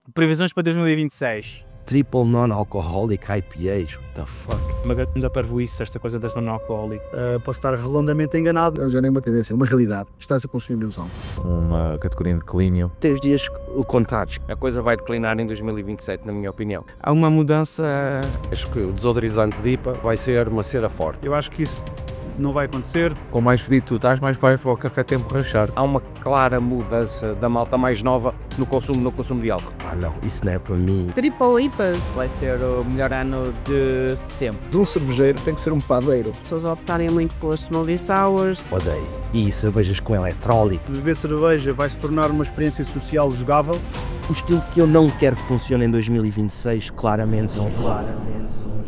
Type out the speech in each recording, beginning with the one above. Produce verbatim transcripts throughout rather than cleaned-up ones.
Previsões para dois mil e vinte e seis. Triple Non-Alcoholic I P As, what the fuck? Uma grande parvoíce esta coisa das non-alcoholic. Uh, posso estar redondamente enganado. Já nem é uma tendência, é uma realidade. Está-se a consumir ilusão. Uma categoria de declínio. Tem os dias contados. A coisa vai declinar em dois mil e vinte e sete, na minha opinião. Há uma mudança. Acho que o desodorizante de I P A vai ser uma cera forte. Eu acho que isso não vai acontecer. Com mais fedido tu estás, mais vai para o café tempo rachar. Há uma clara mudança da malta mais nova no consumo, no consumo de álcool. Ah não, isso não é para mim. Triple I P As. Vai ser o melhor ano de sempre. De um cervejeiro tem que ser um padeiro. As pessoas optarem muito pelas smoothie sours. Odeio. E cervejas com eletrólito. Beber cerveja vai se tornar uma experiência social jogável. O estilo que eu não quero que funcione em dois mil e vinte e seis, claramente são claramente são.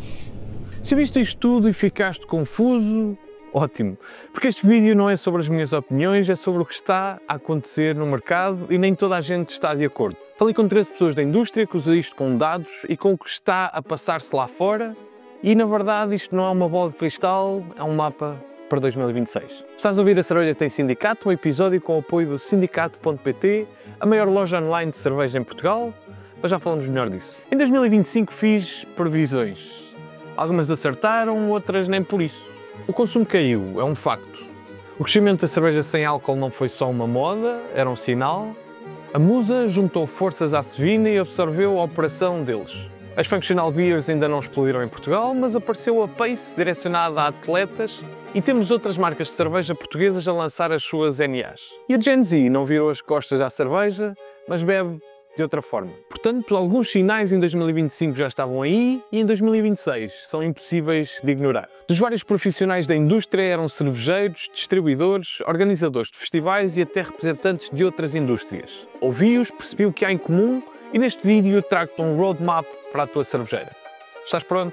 Se viste isto tudo e ficaste confuso, ótimo, porque este vídeo não é sobre as minhas opiniões, é sobre o que está a acontecer no mercado e nem toda a gente está de acordo. Falei com treze pessoas da indústria que usam isto com dados e com o que está a passar-se lá fora e, na verdade, isto não é uma bola de cristal, é um mapa para dois mil e vinte e seis. Estás a ouvir a Cerveja Tem Sindicato, um episódio com o apoio do sindicato ponto pt, a maior loja online de cerveja em Portugal, mas já falamos melhor disso. Em dois mil e vinte e cinco fiz previsões. Algumas acertaram, outras nem por isso. O consumo caiu, é um facto. O crescimento da cerveja sem álcool não foi só uma moda, era um sinal. A Musa juntou forças à Svina e absorveu a operação deles. As Functional Beers ainda não explodiram em Portugal, mas apareceu a Pace direcionada a atletas e temos outras marcas de cerveja portuguesas a lançar as suas N As. E a Gen Z não virou as costas à cerveja, mas bebe de outra forma. Portanto, alguns sinais em dois mil e vinte e cinco já estavam aí e em dois mil e vinte e seis são impossíveis de ignorar. Dos vários profissionais da indústria eram cervejeiros, distribuidores, organizadores de festivais e até representantes de outras indústrias. Ouvi-os, percebi o que há em comum e neste vídeo eu trago-te um roadmap para a tua cervejeira. Estás pronto?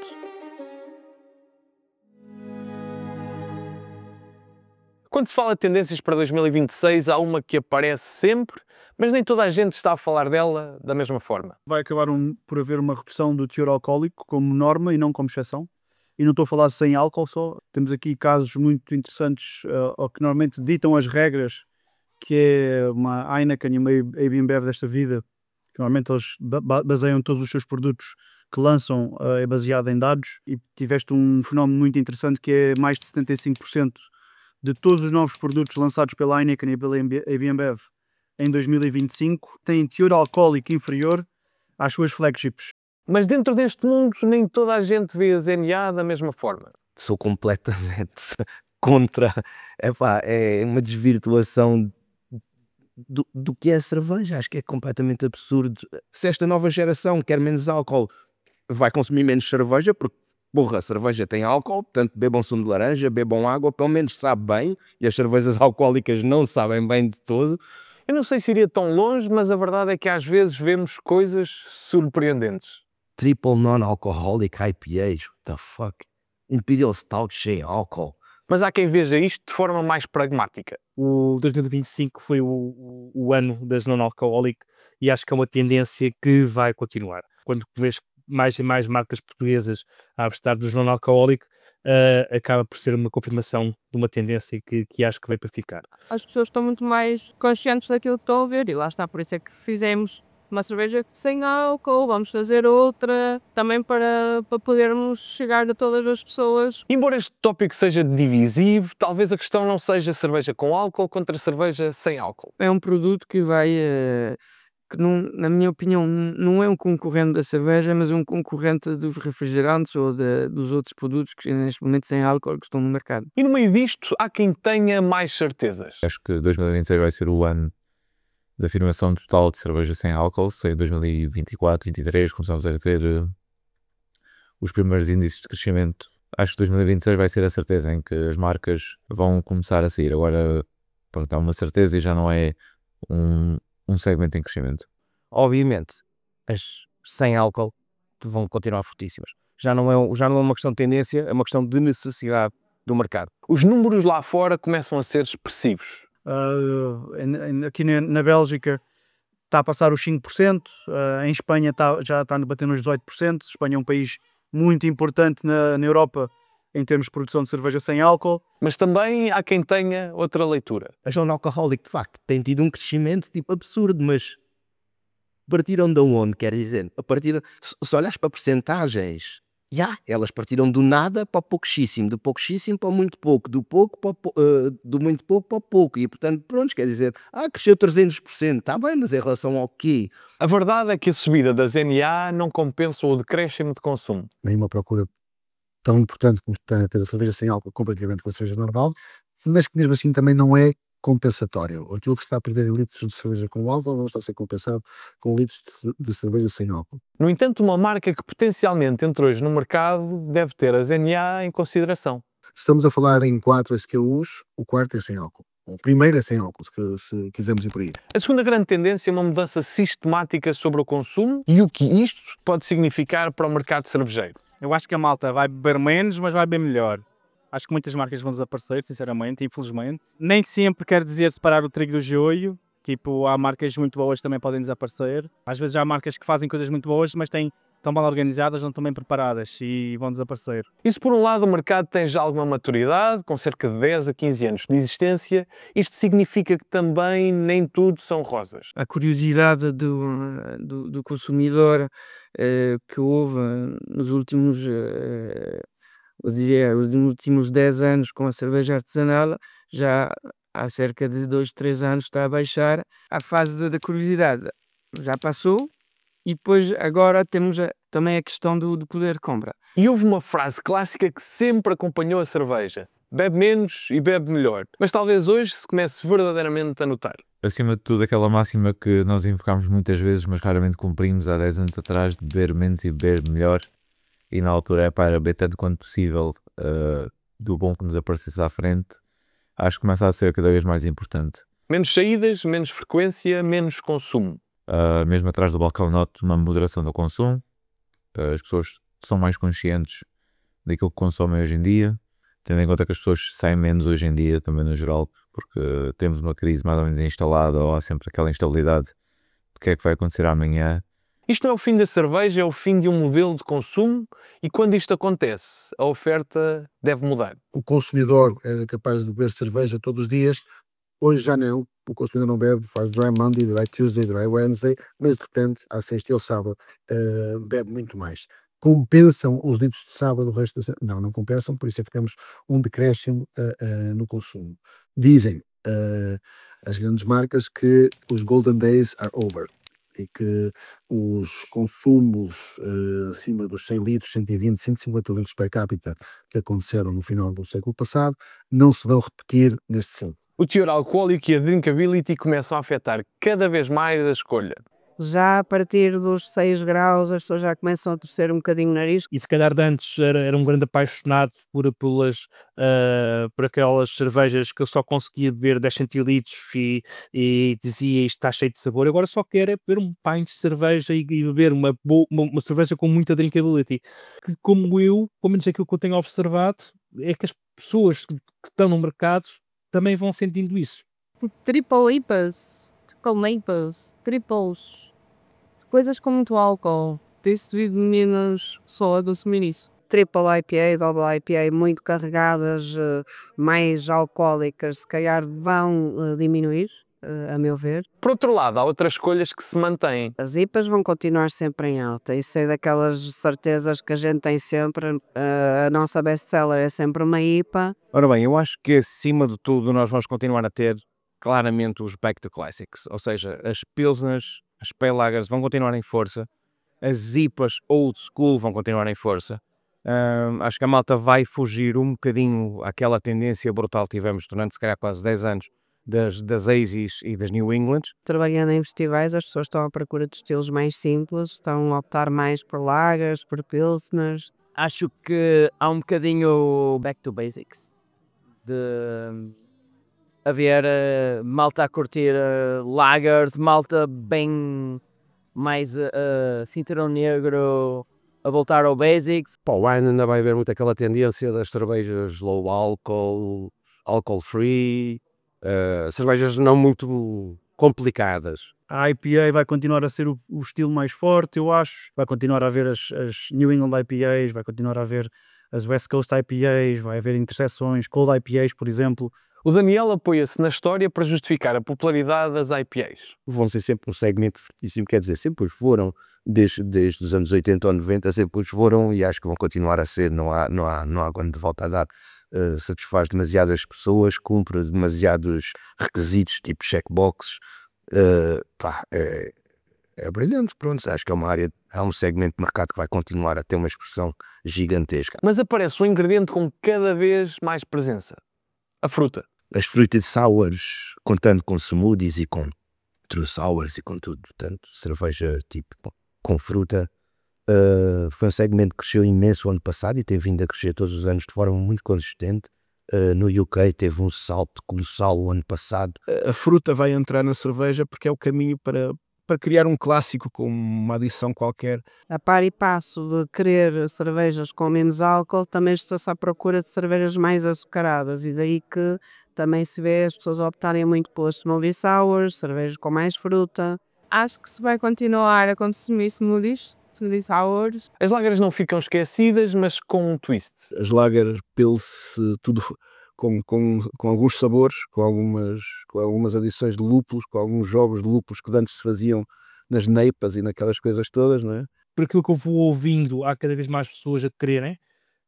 Quando se fala de tendências para dois mil e vinte e seis, há uma que aparece sempre, mas nem toda a gente está a falar dela da mesma forma. Vai acabar um, por haver uma redução do teor alcoólico como norma e não como exceção. E não estou a falar sem álcool só. Temos aqui casos muito interessantes, uh, ou que normalmente ditam as regras, que é uma Heineken e uma A B InBev desta vida. Normalmente eles baseiam todos os seus produtos que lançam uh, é baseado em dados. E tiveste um fenómeno muito interessante que é mais de setenta e cinco por cento de todos os novos produtos lançados pela Heineken e pela A B InBev em dois mil e vinte e cinco têm teor alcoólico inferior às suas flagships. Mas dentro deste mundo nem toda a gente vê as N A da mesma forma. Sou completamente contra. Epá, é uma desvirtuação do, do que é a cerveja. Acho que é completamente absurdo. Se esta nova geração quer menos álcool, vai consumir menos cerveja, porque porra, a cerveja tem álcool, portanto bebam sumo de laranja, bebam água, pelo menos sabe bem, e as cervejas alcoólicas não sabem bem de todo. Eu não sei se iria tão longe, mas a verdade é que às vezes vemos coisas surpreendentes. Triple Non-Alcoholic I P As, what the fuck? Imperial Stout cheio de álcool. Mas há quem veja isto de forma mais pragmática. O dois mil e vinte e cinco foi o, o, o ano das non-alcoholic e acho que é uma tendência que vai continuar. Quando vês mais e mais marcas portuguesas a apostar dos non-alcoholic, uh, acaba por ser uma confirmação de uma tendência que, que acho que veio para ficar. As pessoas estão muito mais conscientes daquilo que estão a ver e lá está, por isso é que fizemos uma cerveja sem álcool, vamos fazer outra, também para, para podermos chegar a todas as pessoas. Embora este tópico seja divisivo, talvez a questão não seja cerveja com álcool contra cerveja sem álcool. É um produto que vai, uh, que não, na minha opinião, não é um concorrente da cerveja, mas um concorrente dos refrigerantes ou de, dos outros produtos que neste momento sem álcool que estão no mercado. E no meio disto, há quem tenha mais certezas. Acho que dois mil e vinte e seis vai ser o ano da afirmação total de cerveja sem álcool. Se em dois mil e vinte e quatro, vinte e três começamos a ter uh, os primeiros índices de crescimento, acho que dois mil e vinte e seis vai ser a certeza em que as marcas vão começar a sair. Agora, pronto, há uma certeza e já não é um, um segmento em crescimento. Obviamente, as sem álcool vão continuar fortíssimas. Já não é, já não é uma questão de tendência, é uma questão de necessidade do mercado. Os números lá fora começam a ser expressivos. Uh, aqui na, na Bélgica está a passar os cinco por cento, uh, em Espanha está, já está a bater nos dezoito por cento. Espanha é um país muito importante na, na Europa em termos de produção de cerveja sem álcool. Mas também há quem tenha outra leitura. A non-alcoholic, de facto, tem tido um crescimento tipo absurdo, mas partiram de onde? Quer dizer, a partir, se, se olhares para percentagens, já, elas partiram do nada para o pouquíssimo, do pouquíssimo para o muito pouco, do pouco para o pou- eh, do muito pouco para o pouco, e portanto, pronto, quer dizer, ah, cresceu trezentos por cento, está bem, mas em relação ao quê? A verdade é que a subida das N A não compensa o decréscimo de consumo. Nem uma procura tão importante como está a ter a cerveja sem álcool comparativamente com a cerveja normal, mas que mesmo assim também não é compensatório. Aquilo que se está a perder em litros de cerveja com álcool não está a ser compensado com litros de, de cerveja sem álcool. No entanto, uma marca que potencialmente entra hoje no mercado deve ter as N A em consideração. Se estamos a falar em quatro S K Us, o quarto é sem álcool. O primeiro é sem álcool, se, se quisermos ir por aí. A segunda grande tendência é uma mudança sistemática sobre o consumo e o que isto pode significar para o mercado cervejeiro. Eu acho que a malta vai beber menos, mas vai beber melhor. Acho que muitas marcas vão desaparecer, sinceramente, infelizmente. Nem sempre quer dizer separar o trigo do joio. Tipo, há marcas muito boas que também podem desaparecer. Às vezes há marcas que fazem coisas muito boas, mas têm, estão mal organizadas, não estão bem preparadas e vão desaparecer. Isso, por um lado, o mercado tem já alguma maturidade, com cerca de dez a quinze anos de existência. Isto significa que também nem tudo são rosas. A curiosidade do, do, do consumidor eh, que houve eh, nos últimos, eh, eu diria, os últimos dez anos com a cerveja artesanal, já há cerca de dois, três anos está a baixar. A fase da da curiosidade já passou e depois agora temos a- também a questão do, do poder de compra. E houve uma frase clássica que sempre acompanhou a cerveja: bebe menos e bebe melhor. Mas talvez hoje se comece verdadeiramente a notar. Acima de tudo, aquela máxima que nós invocámos muitas vezes, mas raramente cumprimos há dez anos atrás, de beber menos e beber melhor. E na altura é para beber tanto quanto possível uh, do bom que nos aparecesse à frente. Acho que começa a ser cada vez mais importante. Menos saídas, menos frequência, menos consumo. Uh, mesmo atrás do balcão noto uma moderação do consumo. Uh, as pessoas são mais conscientes daquilo que consomem hoje em dia, tendo em conta que as pessoas saem menos hoje em dia, também no geral, porque temos uma crise mais ou menos instalada, ou há sempre aquela instabilidade de que é que vai acontecer amanhã. Isto não é o fim da cerveja, é o fim de um modelo de consumo e quando isto acontece, a oferta deve mudar. O consumidor era capaz de beber cerveja todos os dias, hoje já não. O consumidor não bebe, faz dry Monday, dry Tuesday, dry Wednesday, mas de repente, à sexta e ao sábado, uh, bebe muito mais. Compensam os litros de sábado o resto da semana? Não, não compensam, por isso é que temos um decréscimo uh, uh, no consumo. Dizem uh, as grandes marcas que os Golden Days are over e que os consumos uh, acima dos cem litros, cento e vinte, cento e cinquenta litros per capita que aconteceram no final do século passado não se vão repetir neste século. O teor alcoólico e a drinkability começam a afetar cada vez mais a escolha. Já a partir dos seis graus as pessoas já começam a torcer um bocadinho o nariz. E se calhar de antes era, era um grande apaixonado por, pelas, ah, por aquelas cervejas que eu só conseguia beber dez centilitros e, e dizia isto está cheio de sabor. Agora só quero é beber um pint de cerveja e, e beber uma, boa, uma, uma cerveja com muita drinkability. Que como eu, pelo menos aquilo que eu tenho observado, é que as pessoas que, que estão no mercado também vão sentindo isso. Triple I P As, triple I P As, triples, coisas com muito álcool. Tem-se devido menos pessoa a consumir isso. Triple I P A, Double I P A, muito carregadas, eh, mais alcoólicas, se calhar vão eh, diminuir, eh, a meu ver. Por outro lado, há outras escolhas que se mantêm. As I P As vão continuar sempre em alta, isso é daquelas certezas que a gente tem sempre. eh, a nossa best-seller é sempre uma I P A. Ora bem, eu acho que acima de tudo nós vamos continuar a ter claramente os Back to Classics, ou seja, as Pilsners, as Pale Lagers vão continuar em força, as I P As Old School vão continuar em força. Ahm, acho que a malta vai fugir um bocadinho àquela tendência brutal que tivemos durante se calhar quase dez anos das, das Hazies e das New England. Trabalhando em festivais, as pessoas estão à procura de estilos mais simples, estão a optar mais por lagers, por pilsners. Acho que há um bocadinho back to basics, de haver eh, malta a curtir uh, lager, de malta bem mais uh, cinturão negro, a voltar ao basics. Para o wine ainda vai haver muito aquela tendência das cervejas low alcohol, alcohol free, uh, cervejas não muito complicadas. A I P A vai continuar a ser o, o estilo mais forte, eu acho. Vai continuar a haver as, as New England I P As, vai continuar a haver as West Coast I P As, vai haver interseções, Cold I P As, por exemplo. O Daniel apoia-se na história para justificar a popularidade das I P As. Vão ser sempre um segmento fortíssimo, quer dizer, sempre os foram, desde, desde os anos oitenta ou noventa, sempre os foram e acho que vão continuar a ser, não há, não há, não há quando de volta a dar. Uh, satisfaz demasiadas pessoas, cumpre demasiados requisitos, tipo checkboxes, uh, pá, é, é brilhante, pronto, acho que é uma área, há um segmento de mercado que vai continuar a ter uma expressão gigantesca. Mas aparece um ingrediente com cada vez mais presença: a fruta. As frutas sours, contando com smoothies e com true sours e com tudo, portanto, cerveja tipo com fruta, uh, foi um segmento que cresceu imenso o ano passado e tem vindo a crescer todos os anos de forma muito consistente. Uh, no U K teve um salto colossal o ano passado. A fruta vai entrar na cerveja porque é o caminho para, para criar um clássico com uma adição qualquer. A par e passo de querer cervejas com menos álcool, também está-se à procura de cervejas mais açucaradas e daí que também se vê as pessoas optarem muito pelas smoothie sours, cervejas com mais fruta. Acho que se vai continuar a consumir smoothies, smoothie sours. As lagers não ficam esquecidas, mas com um twist. As lager, pils, tudo com, com, com alguns sabores, com algumas, com algumas adições de lúpulos, com alguns jogos de lúpulos que antes se faziam nas neipas e naquelas coisas todas, não é? Por aquilo que eu vou ouvindo, há cada vez mais pessoas a quererem,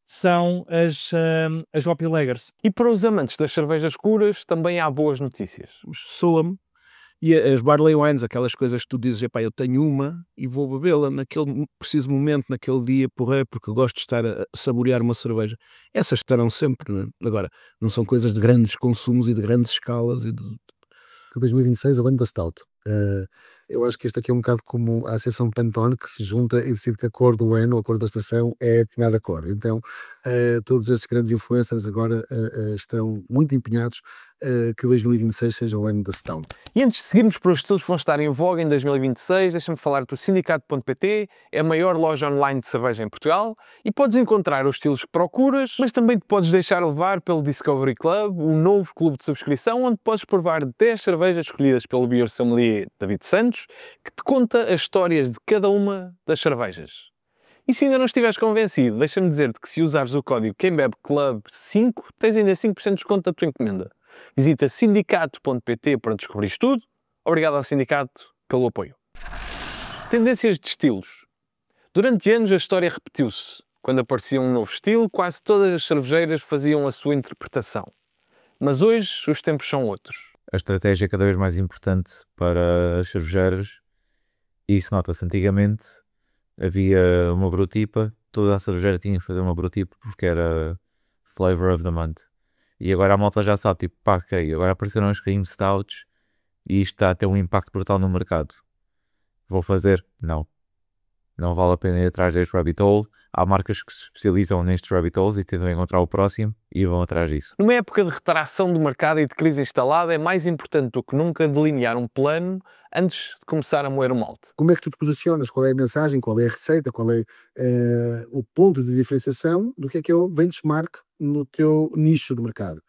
são as, um, as Hoppy Lagers. E para os amantes das cervejas escuras também há boas notícias. Soa-me. E as barley wines, aquelas coisas que tu dizes, epá, eu tenho uma e vou bebê-la naquele preciso momento, naquele dia, porra, porque eu gosto de estar a saborear uma cerveja. Essas estarão sempre, não é? Agora, não são coisas de grandes consumos e de grandes escalas. E de... dois mil e vinte e seis é o ano da Stout. Uh, eu acho que este aqui é um bocado como a Associação Pantone, que se junta e decide que a cor do ano, a cor da estação, é a determinada cor. Então, uh, todos estes grandes influencers agora uh, uh, estão muito empenhados uh, que dois mil e vinte e seis seja o ano da Stout. E antes de seguirmos para os estudos que vão estar em voga em dois mil e vinte e seis, deixa-me falar do Sindicato ponto pt, é a maior loja online de cerveja em Portugal e podes encontrar os estilos que procuras, mas também te podes deixar levar pelo Discovery Club, um novo clube de subscrição onde podes provar dez cervejas escolhidas pelo Beer Sommelier David Santos, que te conta as histórias de cada uma das cervejas. E se ainda não estiveres convencido, deixa-me dizer-te que se usares o código Quem Bebe Club cinco, tens ainda cinco por cento de desconto da tua encomenda. Visita sindicato ponto pt para descobrir tudo. Obrigado ao sindicato pelo apoio. Tendências de estilos. Durante anos a história repetiu-se. Quando aparecia um novo estilo, quase todas as cervejeiras faziam a sua interpretação. Mas hoje os tempos são outros. A estratégia é cada vez mais importante para as cervejeiras e isso nota-se. Antigamente havia uma brotipa, toda a cervejeira tinha que fazer uma brotipa porque era flavor of the month. E agora a malta já sabe, tipo, pá, ok, agora apareceram os cream stouts e isto está a ter um impacto brutal no mercado. Vou fazer? Não. Não vale a pena ir atrás deste rabbit hole. Há marcas que se especializam nestes rabbit holes e tentam encontrar o próximo e vão atrás disso. Numa época de retração do mercado e de crise instalada, é mais importante do que nunca delinear um plano antes de começar a moer o malte. Como é que tu te posicionas? Qual é a mensagem? Qual é a receita? Qual é uh, o ponto de diferenciação do que é que é o benchmark no teu nicho de mercado?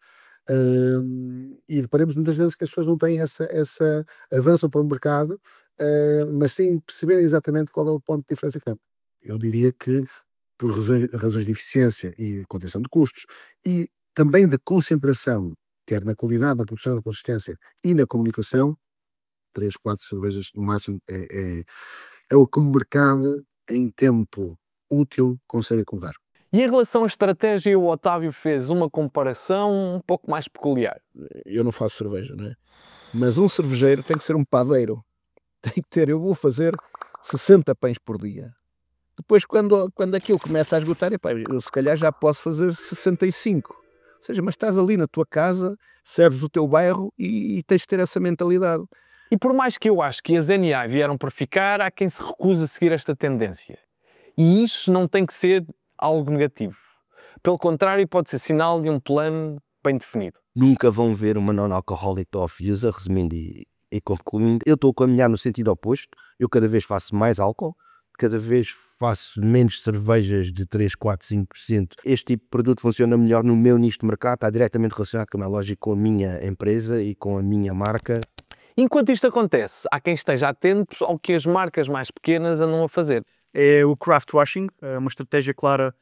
Uh, e deparamos muitas vezes que as pessoas não têm essa, essa avançam para o mercado, uh, mas sim perceberem exatamente qual é o ponto de diferença que tem. Eu diria que por razões, razões de eficiência e contenção de custos e também de concentração, quer na qualidade, na produção, na consistência e na comunicação, três, quatro cervejas no máximo é, é, é o que o mercado em tempo útil consegue acomodar. E em relação à estratégia, o Otávio fez uma comparação um pouco mais peculiar. Eu não faço cerveja, não é? Mas um cervejeiro tem que ser um padeiro. Tem que ter, eu vou fazer sessenta pães por dia. Depois, quando, quando aquilo começa a esgotar, epá, eu se calhar já posso fazer sessenta e cinco. Ou seja, mas estás ali na tua casa, serves o teu bairro e, e tens de ter essa mentalidade. E por mais que eu acho que as N A vieram para ficar, há quem se recusa a seguir esta tendência. E isso não tem que ser algo negativo. Pelo contrário, pode ser sinal de um plano bem definido. Nunca vão ver uma non-alcoholic off-user, resumindo e, e concluindo. Eu estou a caminhar no sentido oposto. Eu cada vez faço mais álcool, cada vez faço menos cervejas de três, quatro, cinco por cento. Este tipo de produto funciona melhor no meu nicho de mercado, está diretamente relacionado, como é lógico, com a minha empresa e com a minha marca. Enquanto isto acontece, há quem esteja atento ao que as marcas mais pequenas andam a fazer. É o craft washing, é uma estratégia clara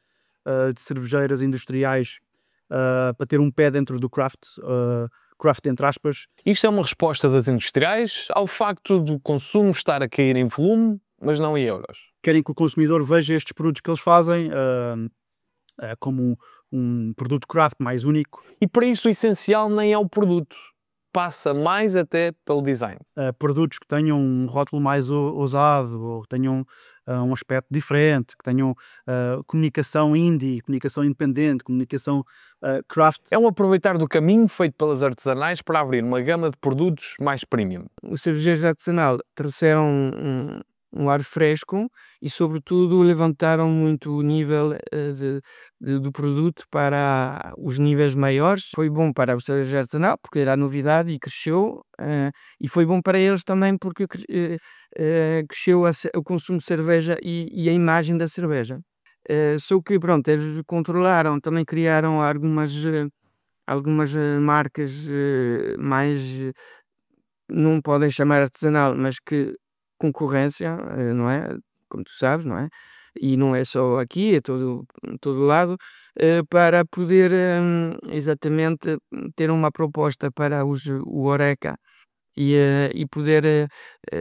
uh, de cervejeiras industriais uh, para ter um pé dentro do craft, uh, craft entre aspas. Isto é uma resposta das industriais ao facto do consumo estar a cair em volume, mas não em euros. Querem que o consumidor veja estes produtos que eles fazem uh, uh, como um, um produto craft mais único. E para isso o essencial nem é o produto, passa mais até pelo design. Uh, produtos que tenham um rótulo mais ousado, ou que tenham uh, um aspecto diferente, que tenham uh, comunicação indie, comunicação independente, comunicação uh, craft. É um aproveitar do caminho feito pelas artesanais para abrir uma gama de produtos mais premium. Os cervejeiros artesanal trouxeram um, um ar fresco e, sobretudo, levantaram muito o nível uh, de, de, do produto para os níveis maiores. Foi bom para o cervejeiro artesanal porque era a novidade e cresceu, uh, e foi bom para eles também porque uh, uh, cresceu a, o consumo de cerveja e, e a imagem da cerveja. Uh, só que, pronto, eles controlaram, também criaram algumas, uh, algumas uh, marcas uh, mais, uh, não podem chamar artesanal, mas que concorrência, não é? Como tu sabes, não é? E não é só aqui, é todo, todo lado, para poder exatamente ter uma proposta para os, o Horeca e, e poder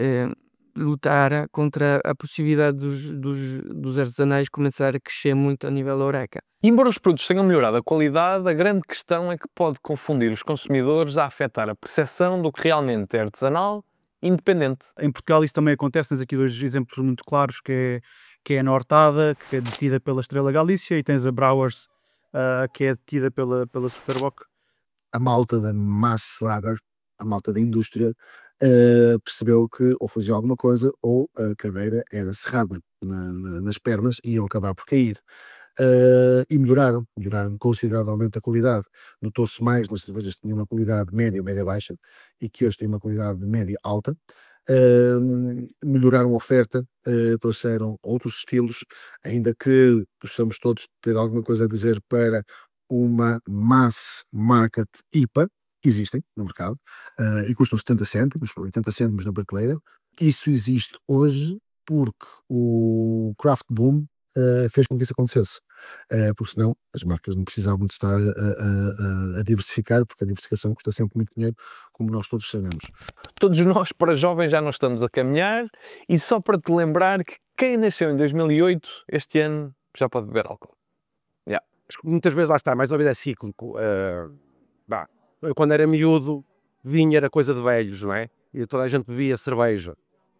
lutar contra a possibilidade dos, dos, dos artesanais começar a crescer muito a nível Horeca. E embora os produtos tenham melhorado a qualidade, a grande questão é que pode confundir os consumidores a afetar a percepção do que realmente é artesanal independente. Em Portugal isso também acontece, tens aqui dois exemplos muito claros, que é, que é a Nortada, que é detida pela Estrela Galícia, e tens a Brauers, uh, que é detida pela, pela Superboc. A malta da Mass Lager, a malta da indústria, uh, percebeu que ou fazia alguma coisa ou a caveira era cerrada na, na, nas pernas e iam acabar por cair. Uh, e melhoraram, melhoraram consideravelmente a qualidade. Notou-se mais nas cervejas que tinham uma qualidade média, média-baixa, e que hoje têm uma qualidade média-alta. Uh, melhoraram a oferta, uh, trouxeram outros estilos, ainda que possamos todos ter alguma coisa a dizer para uma mass market I P A, que existem no mercado, uh, e custam setenta cêntimos, oitenta cêntimos na prateleira. Isso existe hoje porque o craft boom Uh, fez com que isso acontecesse, uh, porque senão as marcas não precisavam de estar a, a, a, a diversificar, porque a diversificação custa sempre muito dinheiro, como nós todos sabemos. Todos nós, para jovens, já não estamos a caminhar, e só para te lembrar que quem nasceu em dois mil e oito, este ano já pode beber álcool. Yeah. Muitas vezes lá está, mais uma vez é cíclico. Uh, bah, eu, quando era miúdo, vinho era coisa de velhos, não é? E toda a gente bebia cerveja.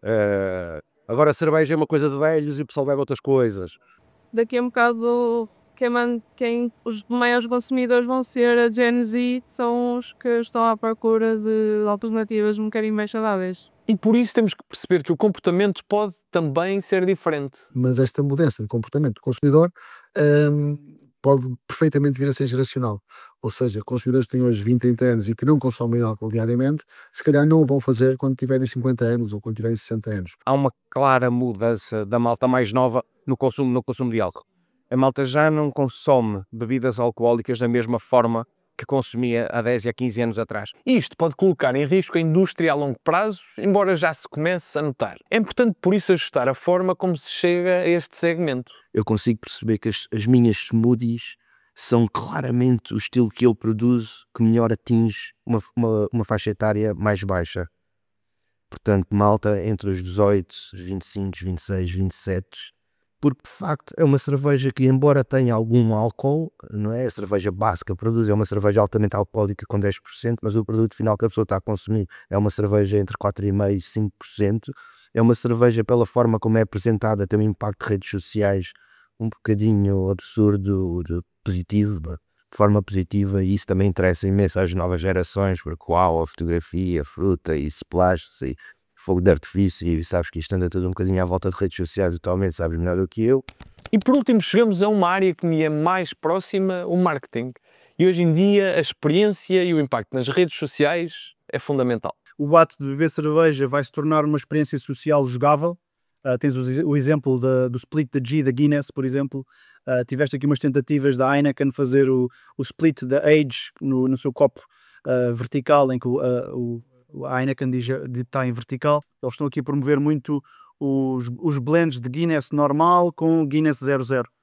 Uh, Agora a cerveja é uma coisa de velhos e o pessoal bebe outras coisas. Daqui a um bocado, quem, man, quem os maiores consumidores vão ser a Gen Z, são os que estão à procura de alternativas um bocadinho mais saudáveis. E por isso temos que perceber que o comportamento pode também ser diferente. Mas esta mudança de comportamento do consumidor hum, pode perfeitamente vir a ser geracional. Ou seja, consumidores que têm hoje vinte, trinta anos e que não consomem álcool diariamente, se calhar não o vão fazer quando tiverem cinquenta anos ou quando tiverem sessenta anos. Há uma clara mudança da malta mais nova no consumo, no consumo de álcool. A malta já não consome bebidas alcoólicas da mesma forma que consumia há dez e há quinze anos atrás. Isto pode colocar em risco a indústria a longo prazo, embora já se comece a notar. É importante, por isso, ajustar a forma como se chega a este segmento. Eu consigo perceber que as, as minhas smoothies são claramente o estilo que eu produzo que melhor atinge uma, uma, uma faixa etária mais baixa. Portanto, malta entre os dezoito, os vinte e cinco, os vinte e seis, vinte e sete, porque de facto é uma cerveja que, embora tenha algum álcool, não é? A cerveja básica produz é uma cerveja altamente alcoólica com dez por cento, mas o produto final que a pessoa está a consumir é uma cerveja entre quatro vírgula cinco por cento e cinco por cento. É uma cerveja, pela forma como é apresentada, tem um impacto de redes sociais um bocadinho absurdo, de positivo, de forma positiva, e isso também interessa imenso às novas gerações, porque uau, a fotografia, a fruta e splashes e fogo de artifício, e sabes que isto anda tudo um bocadinho à volta de redes sociais atualmente, sabes melhor do que eu. E por último chegamos a uma área que me é mais próxima, o marketing. E hoje em dia a experiência e o impacto nas redes sociais é fundamental. O ato de beber cerveja vai se tornar uma experiência social jogável. Uh, tens o, o exemplo da, do split da G da Guinness, por exemplo. Uh, tiveste aqui umas tentativas da Heineken fazer o, o split da Age no, no seu copo uh, vertical, em que o, uh, o, a Heineken diz que está em vertical. Eles estão aqui a promover muito os, os blends de Guinness normal com Guinness zero zero.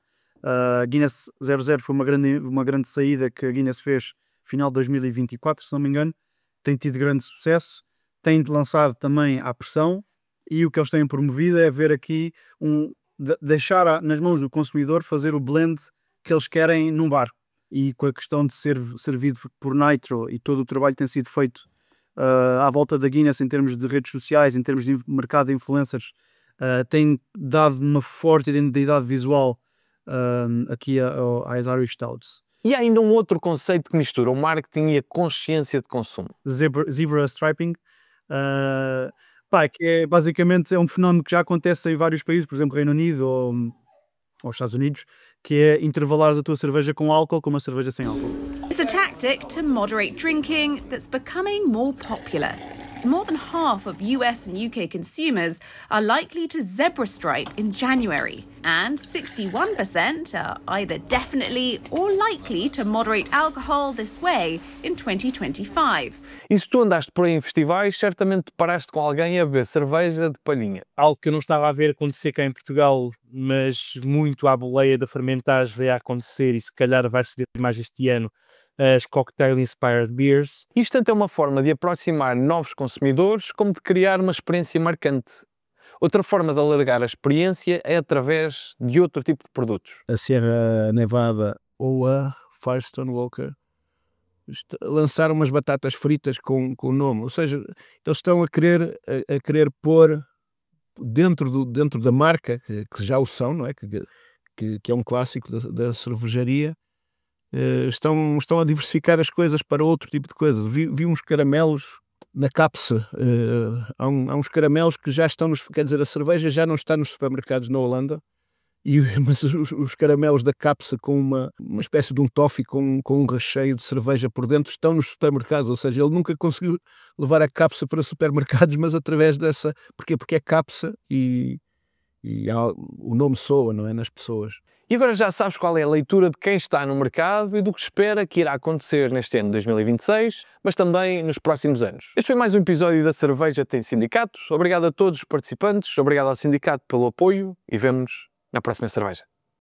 A Guinness zero zero foi uma grande, uma grande saída que a Guinness fez final de dois mil e vinte e quatro, se não me engano. Tem tido grande sucesso, tem lançado também à pressão, e o que eles têm promovido é ver aqui um, de, deixar a, nas mãos do consumidor fazer o blend que eles querem num bar. E com a questão de ser servido por Nitro e todo o trabalho que tem sido feito uh, à volta da Guinness em termos de redes sociais, em termos de mercado de influencers, uh, tem dado uma forte identidade visual uh, aqui a, a, às Irish Stouts. E há ainda um outro conceito que mistura o marketing e a consciência de consumo. Zebra, zebra striping, uh, pá, que é basicamente é um fenómeno que já acontece em vários países, por exemplo, Reino Unido ou, ou Estados Unidos, que é intervalares a tua cerveja com álcool com uma cerveja sem álcool. It's a tactic to moderate drinking that's becoming more popular. More than half of U S and U K consumers are likely to zebra stripe in January, and sixty-one percent are either definitely or likely to moderate alcohol this way in twenty twenty-five. E se tu andaste por aí em festivais, certamente paraste com alguém a beber cerveja de palhinha. Algo que eu não estava a ver acontecer cá em Portugal, mas muito à boleia da fermentagem veio a acontecer, e se calhar vai ser mais este ano, as Cocktail Inspired Beers. Isto tanto é uma forma de aproximar novos consumidores como de criar uma experiência marcante. Outra forma de alargar a experiência é através de outro tipo de produtos. A Sierra Nevada ou a Firestone Walker lançaram umas batatas fritas com, com o nome, ou seja, eles estão a querer, a, a querer pôr dentro, do, dentro da marca, que, que já o são, não é? Que, que, que é um clássico da, da cervejaria. Uh, estão, estão a diversificar as coisas para outro tipo de coisas. Vi, vi uns caramelos na Capsa, uh, há, um, há uns caramelos que já estão nos, quer dizer, a cerveja já não está nos supermercados na Holanda, e, mas os, os caramelos da Capsa com uma, uma espécie de um toffee com, com um recheio de cerveja por dentro estão nos supermercados, ou seja, ele nunca conseguiu levar a Capsa para supermercados, mas através dessa, porquê? Porque é Capsa e, e há, o nome soa, não é, nas pessoas. E agora já sabes qual é a leitura de quem está no mercado e do que espera que irá acontecer neste ano de dois mil e vinte e seis, mas também nos próximos anos. Este foi mais um episódio da Cerveja Tem Sindicatos. Obrigado a todos os participantes, obrigado ao sindicato pelo apoio e vemo-nos na próxima cerveja.